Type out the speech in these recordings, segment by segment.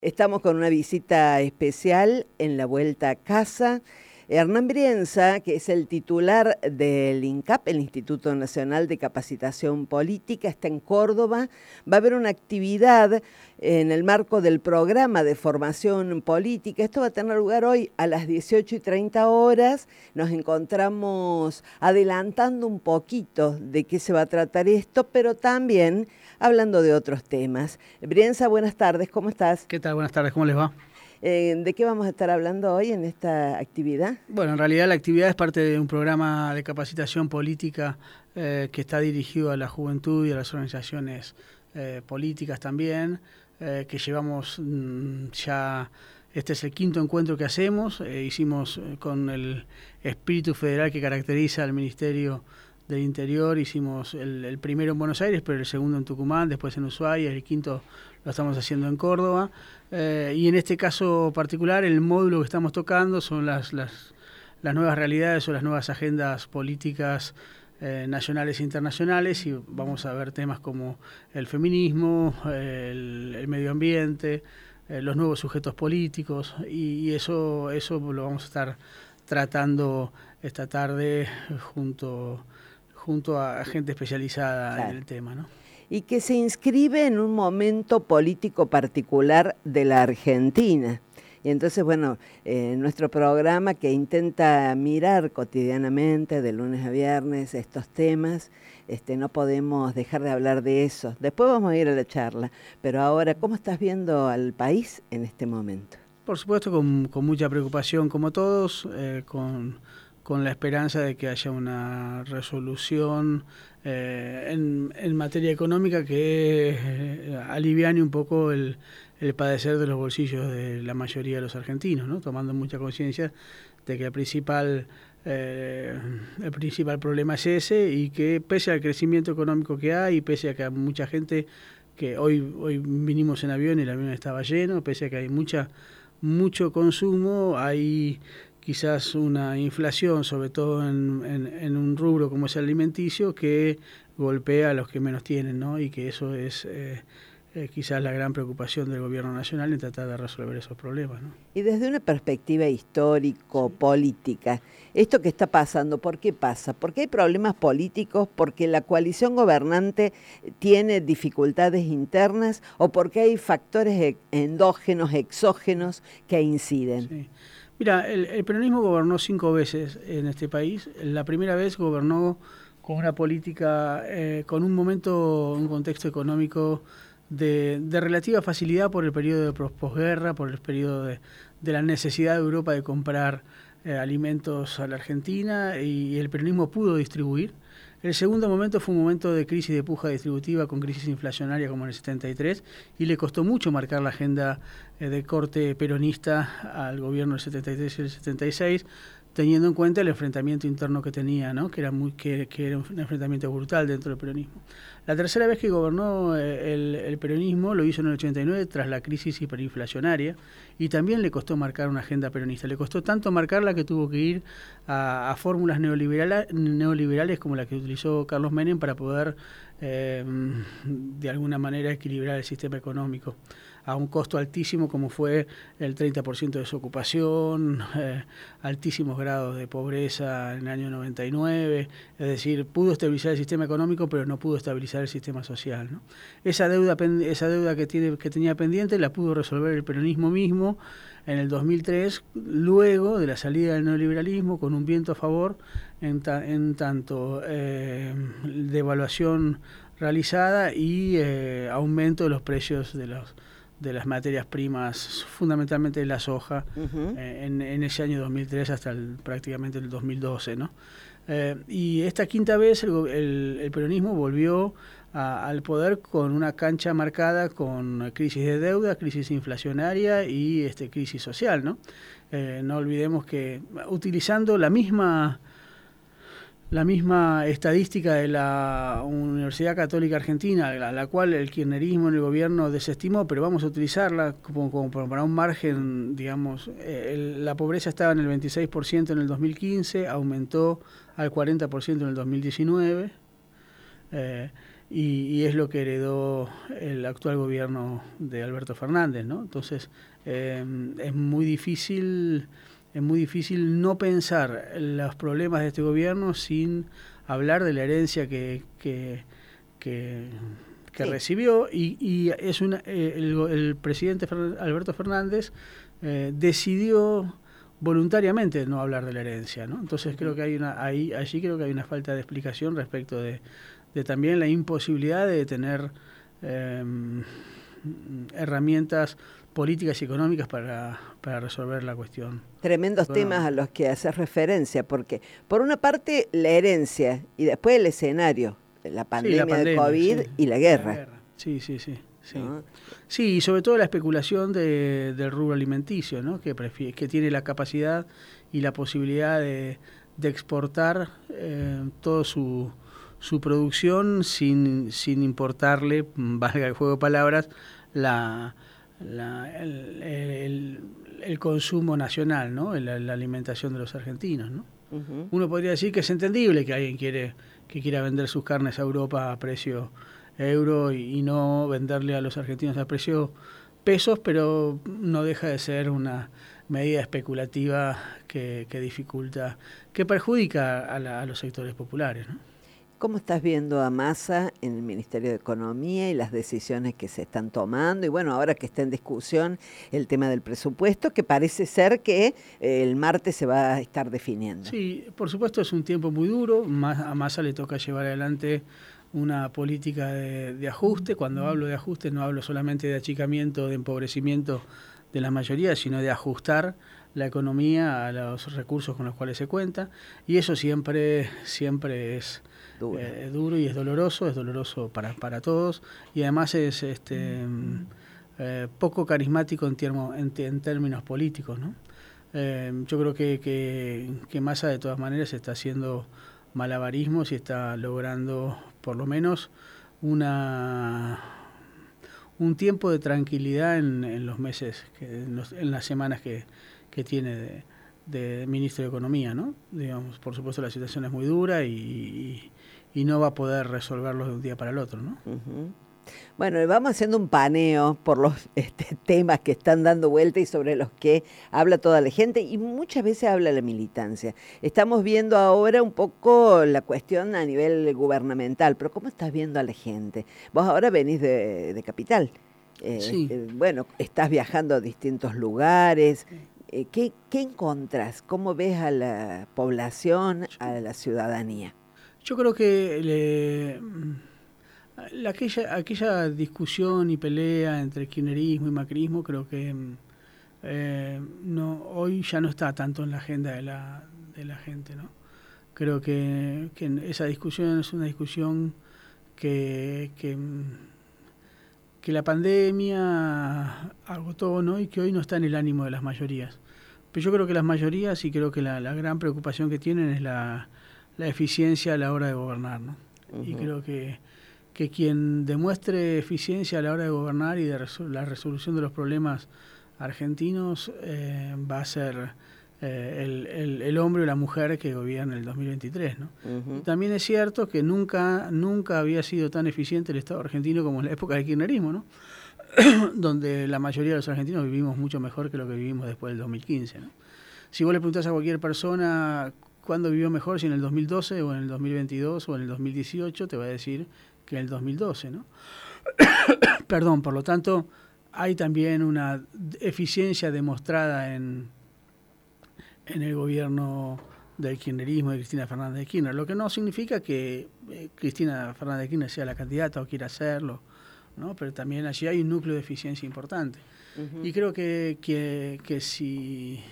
Estamos con una visita especial en la vuelta a casa. Hernán Brienza, que es el titular del INCAP, el Instituto Nacional de Capacitación Política, está en Córdoba. Va a haber una actividad en el marco del programa de formación política. Esto va a tener lugar hoy a las 18:30. Nos encontramos adelantando un poquito de qué se va a tratar esto, pero también hablando de otros temas. Brienza, buenas tardes, ¿cómo estás? ¿Qué tal? Buenas tardes, ¿cómo les va? ¿De qué vamos a estar hablando hoy en esta actividad? Bueno, en realidad la actividad es parte de un programa de capacitación política que está dirigido a la juventud y a las organizaciones políticas también, que llevamos ya, este es el quinto encuentro que hacemos, hicimos con el espíritu federal que caracteriza al Ministerio del Interior, hicimos el primero en Buenos Aires, pero el segundo en Tucumán, después en Ushuaia, el quinto lo estamos haciendo en Córdoba, y en este caso particular el módulo que estamos tocando son las nuevas realidades o las nuevas agendas políticas nacionales e internacionales, y vamos a ver temas como el feminismo, el medio ambiente, los nuevos sujetos políticos, y eso lo vamos a estar tratando esta tarde junto a gente especializada, claro, en el tema, ¿no? Y que se inscribe en un momento político particular de la Argentina. Y entonces, bueno, nuestro programa que intenta mirar cotidianamente, de lunes a viernes, estos temas, no podemos dejar de hablar de eso. Después vamos a ir a la charla, pero ahora, ¿cómo estás viendo al país en este momento? Por supuesto, con mucha preocupación, como todos, con la esperanza de que haya una resolución en materia económica que aliviane un poco el padecer de los bolsillos de la mayoría de los argentinos, ¿no? Tomando mucha conciencia de que el principal problema es ese, y que pese al crecimiento económico que hay, pese a que hay mucha gente, que hoy vinimos en avión y el avión estaba lleno, pese a que hay mucho consumo, hay quizás una inflación, sobre todo en un rubro como es el alimenticio, que golpea a los que menos tienen, ¿no? Y que eso es quizás la gran preocupación del gobierno nacional en tratar de resolver esos problemas, ¿no? Y desde una perspectiva histórico-política, esto que está pasando, ¿por qué pasa? ¿Porque hay problemas políticos? ¿Porque la coalición gobernante tiene dificultades internas? ¿O porque hay factores endógenos, exógenos que inciden? Sí. Mira, el peronismo gobernó 5 veces en este país. La primera vez gobernó con una política, con un contexto económico de relativa facilidad por el periodo de posguerra, por el periodo de la necesidad de Europa de comprar alimentos a la Argentina, y el peronismo pudo distribuir. El segundo momento fue un momento de crisis de puja distributiva con crisis inflacionaria como en el 73, y le costó mucho marcar la agenda de corte peronista al gobierno del 73 y el 76, teniendo en cuenta el enfrentamiento interno que tenía, ¿no? que era un enfrentamiento brutal dentro del peronismo. La tercera vez que gobernó el peronismo lo hizo en el 89 tras la crisis hiperinflacionaria, y también le costó marcar una agenda peronista. Le costó tanto marcarla que tuvo que ir a fórmulas neoliberales como la que utilizó Carlos Menem para poder de alguna manera equilibrar el sistema económico a un costo altísimo, como fue el 30% de desocupación, altísimos grados de pobreza en el año 99, es decir, pudo estabilizar el sistema económico, pero no pudo estabilizar el sistema social, ¿no? Esa deuda que tenía pendiente la pudo resolver el peronismo mismo en el 2003, luego de la salida del neoliberalismo, con un viento a favor, en tanto devaluación realizada y aumento de los precios de las materias primas, fundamentalmente de la soja, en ese año 2003 hasta prácticamente el 2012, ¿no? Y esta quinta vez el peronismo volvió al poder con una cancha marcada con crisis de deuda, crisis inflacionaria y crisis social, ¿no? No olvidemos que utilizando la misma estadística de la Universidad Católica Argentina, la cual el kirchnerismo en el gobierno desestimó, pero vamos a utilizarla como para un margen, digamos, la pobreza estaba en el 26% en el 2015, aumentó al 40% en el 2019, y es lo que heredó el actual gobierno de Alberto Fernández, ¿no? Entonces es muy difícil no pensar los problemas de este gobierno sin hablar de la herencia que sí. Recibió, y es el presidente Alberto Fernández decidió voluntariamente no hablar de la herencia, ¿no? Entonces creo que allí creo que hay una falta de explicación respecto de también la imposibilidad de tener herramientas políticas y económicas para resolver la cuestión. Tremendos temas a los que haces referencia, porque por una parte la herencia y después el escenario, la pandemia de COVID, sí, y la guerra. Sí. ¿No? Sí, y sobre todo la especulación del rubro alimenticio, ¿no? que tiene la capacidad y la posibilidad de exportar toda su producción sin importarle, valga el juego de palabras, el consumo nacional, ¿no? La alimentación de los argentinos, ¿no? Uh-huh. Uno podría decir que es entendible que alguien quiera vender sus carnes a Europa a precio euro y no venderle a los argentinos a precio pesos, pero no deja de ser una medida especulativa que dificulta, que perjudica a los sectores populares, ¿no? ¿Cómo estás viendo a Massa en el Ministerio de Economía y las decisiones que se están tomando? Y bueno, ahora que está en discusión el tema del presupuesto, que parece ser que el martes se va a estar definiendo. Sí, por supuesto es un tiempo muy duro. A Massa le toca llevar adelante una política de ajuste. Cuando hablo de ajuste no hablo solamente de achicamiento, de empobrecimiento de la mayoría, sino de ajustar la economía a los recursos con los cuales se cuenta. Y eso siempre es duro y es doloroso para todos, y además es poco carismático en términos políticos, ¿no? Yo creo que Massa de todas maneras está haciendo malabarismos y está logrando por lo menos un tiempo de tranquilidad en los meses, en las semanas que tiene de ministro de Economía, ¿no? Digamos, por supuesto la situación es muy dura y no va a poder resolverlo de un día para el otro, ¿no? Uh-huh. Bueno, vamos haciendo un paneo por los temas que están dando vuelta y sobre los que habla toda la gente, y muchas veces habla la militancia. Estamos viendo ahora un poco la cuestión a nivel gubernamental, pero ¿cómo estás viendo a la gente? Vos ahora venís de Capital. Sí. Bueno, estás viajando a distintos lugares. ¿Qué encontrás? ¿Cómo ves a la población, a la ciudadanía? Yo creo que aquella discusión y pelea entre kirchnerismo y macrismo, creo que hoy ya no está tanto en la agenda de la gente, ¿no? Creo que esa discusión es una discusión que la pandemia agotó, ¿no? Y que hoy no está en el ánimo de las mayorías. Pero yo creo que las mayorías, y creo que la gran preocupación que tienen es la eficiencia a la hora de gobernar, ¿no? Uh-huh. Y creo que quien demuestre eficiencia a la hora de gobernar y de la resolución de los problemas argentinos va a ser el hombre o la mujer que gobierna el 2023, ¿no? Uh-huh. También es cierto que nunca había sido tan eficiente el Estado argentino como en la época del kirchnerismo, ¿no? Donde la mayoría de los argentinos vivimos mucho mejor que lo que vivimos después del 2015, ¿no? Si vos le preguntás a cualquier persona cuándo vivió mejor, si en el 2012 o en el 2022 o en el 2018, te va a decir que en el 2012, ¿no? Perdón, por lo tanto, hay también una eficiencia demostrada en el gobierno del kirchnerismo de Cristina Fernández de Kirchner, lo que no significa que Cristina Fernández de Kirchner sea la candidata o quiera hacerlo, ¿no? Pero también allí hay un núcleo de eficiencia importante. Uh-huh. Y creo que si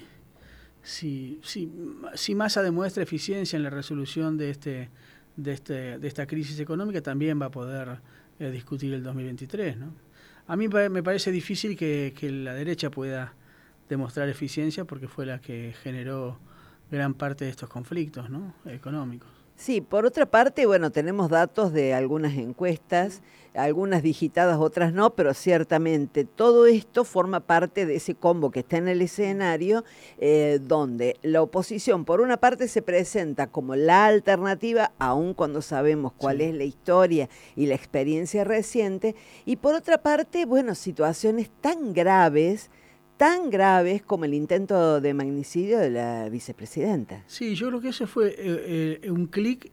Massa demuestra eficiencia en la resolución de esta crisis económica, también va a poder discutir el 2023, ¿no? A mí me parece difícil que la derecha pueda demostrar eficiencia, porque fue la que generó gran parte de estos conflictos, ¿no? Económicos. Sí, por otra parte, bueno, tenemos datos de algunas encuestas, algunas digitadas, otras no, pero ciertamente todo esto forma parte de ese combo que está en el escenario, donde la oposición, por una parte, se presenta como la alternativa, aun cuando sabemos cuál Sí. es la historia y la experiencia reciente, y por otra parte, bueno, situaciones tan graves como el intento de magnicidio de la vicepresidenta. Sí, yo creo que ese fue un clic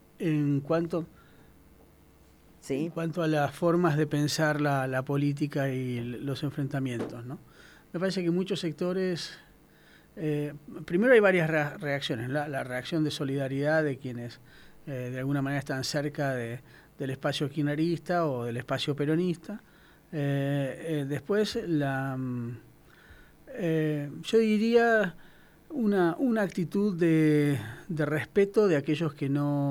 en ¿Sí? cuanto a las formas de pensar la política y los enfrentamientos, ¿no? Me parece que muchos sectores, primero hay varias reacciones, la reacción de solidaridad de quienes de alguna manera están cerca del espacio kirchnerista o del espacio peronista. Después yo diría una actitud de respeto de aquellos que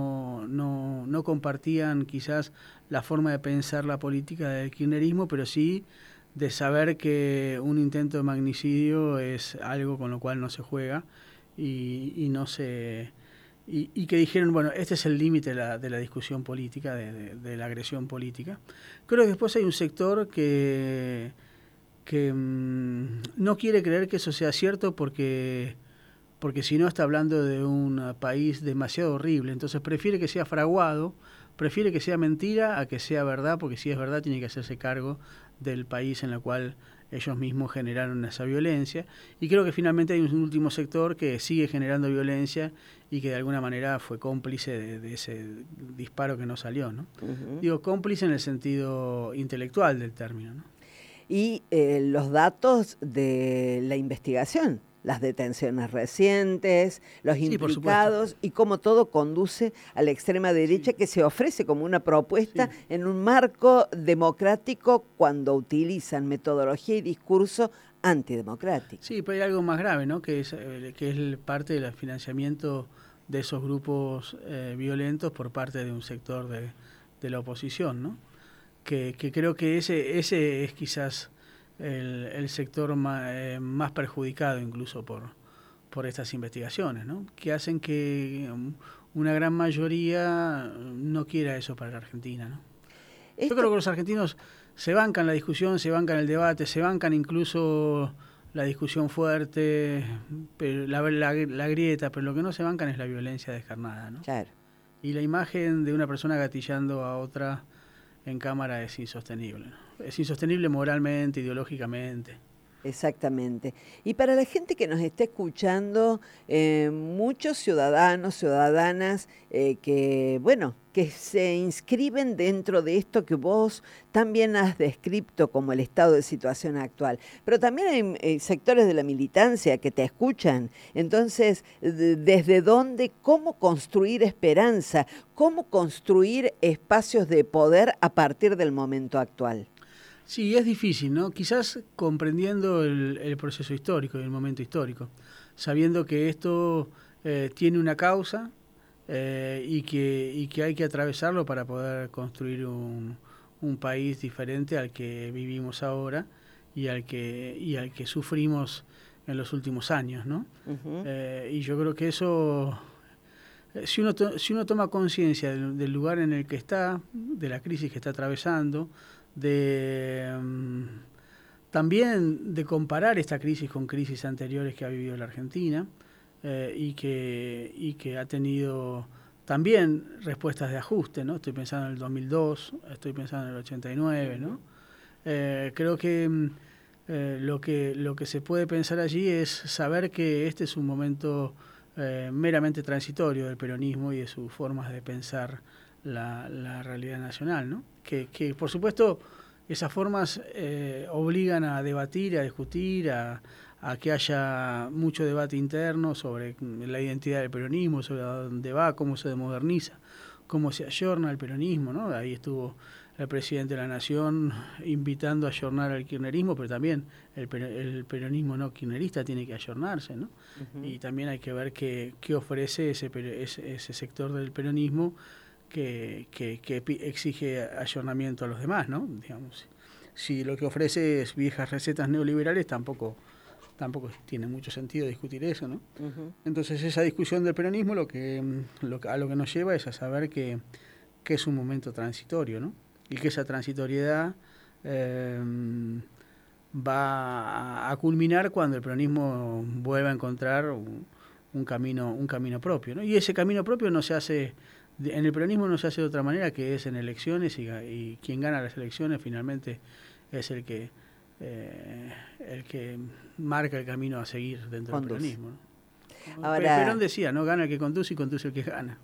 no compartían quizás la forma de pensar la política del kirchnerismo, pero sí de saber que un intento de magnicidio es algo con lo cual no se juega y no se y que dijeron, bueno, este es el límite de la discusión política, de la agresión política. Creo que después hay un sector que no quiere creer que eso sea cierto porque si no está hablando de un país demasiado horrible, entonces prefiere que sea fraguado, prefiere que sea mentira a que sea verdad, porque si es verdad tiene que hacerse cargo del país en el cual ellos mismos generaron esa violencia, y creo que finalmente hay un último sector que sigue generando violencia y que de alguna manera fue cómplice de ese disparo que no salió, ¿no? Ujú. Digo cómplice en el sentido intelectual del término, ¿no? Y los datos de la investigación, las detenciones recientes, los Sí, por supuesto. implicados y cómo todo conduce a la extrema derecha Sí, que se ofrece como una propuesta sí. en un marco democrático cuando utilizan metodología y discurso antidemocrático. Sí, pero hay algo más grave, ¿no? Que es parte del financiamiento de esos grupos violentos por parte de un sector de la oposición, ¿no? Que creo que ese es quizás el sector más perjudicado incluso por estas investigaciones, ¿no? Que hacen que una gran mayoría no quiera eso para la Argentina, ¿no? Yo Esto, creo que los argentinos se bancan la discusión, se bancan el debate, se bancan incluso la discusión fuerte, pero la grieta, pero lo que no se bancan es la violencia descarnada, ¿no? claro. Y la imagen de una persona gatillando a otra en cámara es insostenible, ¿no? Es insostenible moralmente, ideológicamente. Exactamente. Y para la gente que nos está escuchando, muchos ciudadanos, ciudadanas que, bueno, que se inscriben dentro de esto que vos también has descrito como el estado de situación actual. Pero también hay sectores de la militancia que te escuchan. Entonces, ¿desde dónde, cómo construir esperanza? ¿Cómo construir espacios de poder a partir del momento actual? Sí, es difícil, ¿no? Quizás comprendiendo el proceso histórico y el momento histórico, sabiendo que esto tiene una causa y que hay que atravesarlo para poder construir un país diferente al que vivimos ahora y al que sufrimos en los últimos años, ¿no? Ujú. Y yo creo que eso, si uno toma conciencia del lugar en el que está, de la crisis que está atravesando, de también de comparar esta crisis con crisis anteriores que ha vivido la Argentina y que ha tenido también respuestas de ajuste, ¿no? Estoy pensando en el 2002, estoy pensando en el 89, ¿no? Creo que lo que se puede pensar allí es saber que este es un momento meramente transitorio del peronismo y de sus formas de pensar la realidad nacional, ¿no? Que por supuesto esas formas obligan a debatir, a discutir, a que haya mucho debate interno sobre la identidad del peronismo, sobre a dónde va, cómo se moderniza, cómo se ayorna el peronismo, ¿no? Ahí estuvo el presidente de la Nación invitando a ayornar al kirchnerismo, pero también el peronismo no kirchnerista tiene que ayornarse, ¿no? Ujú. Y también hay que ver qué ofrece ese sector del peronismo que exige ayornamiento a los demás, ¿no? Digamos, si lo que ofrece es viejas recetas neoliberales, tampoco tampoco tiene mucho sentido discutir eso, ¿no? Ujú. Entonces esa discusión del peronismo a lo que nos lleva es a saber que es un momento transitorio, ¿no? Y que esa transitoriedad va a culminar cuando el peronismo vuelva a encontrar un camino propio, ¿no? Y ese camino propio no se hace, en el peronismo no se hace de otra manera que es en elecciones y quien gana las elecciones finalmente es el que marca el camino a seguir dentro del peronismo, ¿no? Ahora, Perón decía, no gana el que conduce y conduce el que gana.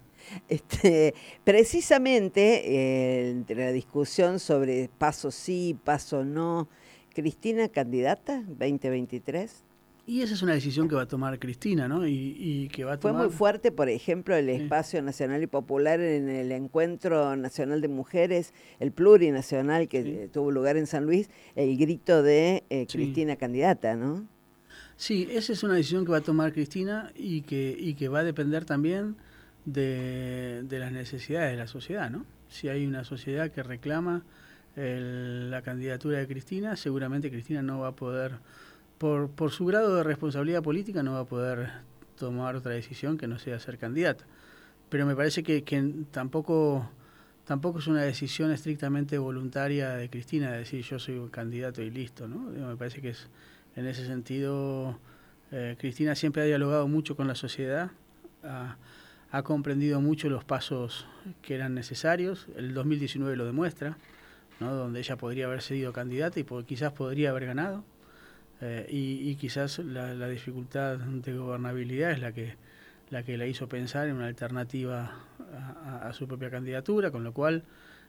Precisamente entre la discusión sobre paso sí, paso no, ¿Cristina candidata 2023? Y esa es una decisión que va a tomar Cristina, ¿no? Y que va a Fue tomar... muy fuerte, por ejemplo, el Sí. Espacio Nacional y Popular en el Encuentro Nacional de Mujeres, el plurinacional que Sí. tuvo lugar en San Luis, el grito de Sí. Cristina candidata, ¿no? Sí, esa es una decisión que va a tomar Cristina y que va a depender también de las necesidades de la sociedad, ¿no? Si hay una sociedad que reclama la candidatura de Cristina, seguramente Cristina no va a poder, por su grado de responsabilidad política, no va a poder tomar otra decisión que no sea ser candidata. Pero me parece que tampoco es una decisión estrictamente voluntaria de Cristina de decir yo soy un candidato y listo, ¿no? Me parece que es en ese sentido Cristina siempre ha dialogado mucho con la sociedad, ha comprendido mucho los pasos que eran necesarios, el 2019 lo demuestra, ¿no? Donde ella podría haber sido candidata y quizás podría haber ganado, y quizás la dificultad de gobernabilidad es la que la hizo pensar en una alternativa a su propia candidatura, con lo cual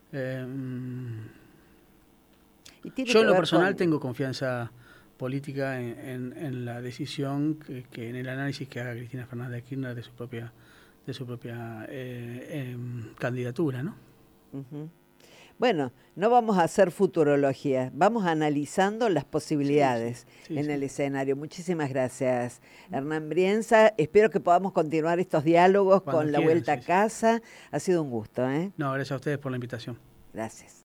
yo en lo personal tengo confianza política en la decisión que en el análisis que haga Cristina Fernández de Kirchner de su propia candidatura, ¿no? Uh-huh. Bueno, no vamos a hacer futurología, vamos analizando las posibilidades sí, en el escenario. Muchísimas gracias, Hernán Brienza. Espero que podamos continuar estos diálogos Cuando con la quieran, vuelta a casa. Ha sido un gusto, ¿eh? No, gracias a ustedes por la invitación. Gracias.